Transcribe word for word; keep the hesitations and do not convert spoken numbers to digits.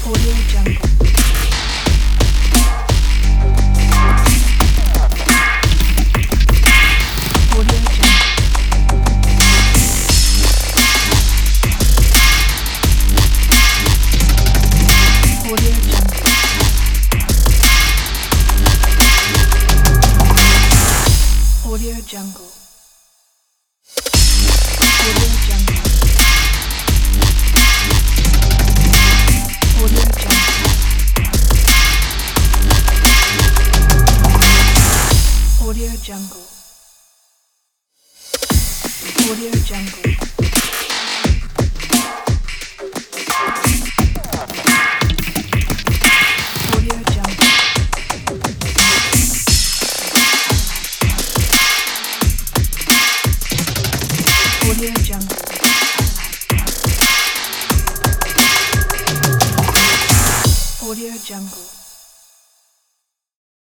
Audio Jungle. Audio Jungle. Audio Jungle. Audio Jungle. Audio Jungle. Audio Jungle. Audio Jungle. Audio Jungle. Audio Jungle. Audio Jungle. Audio Jungle.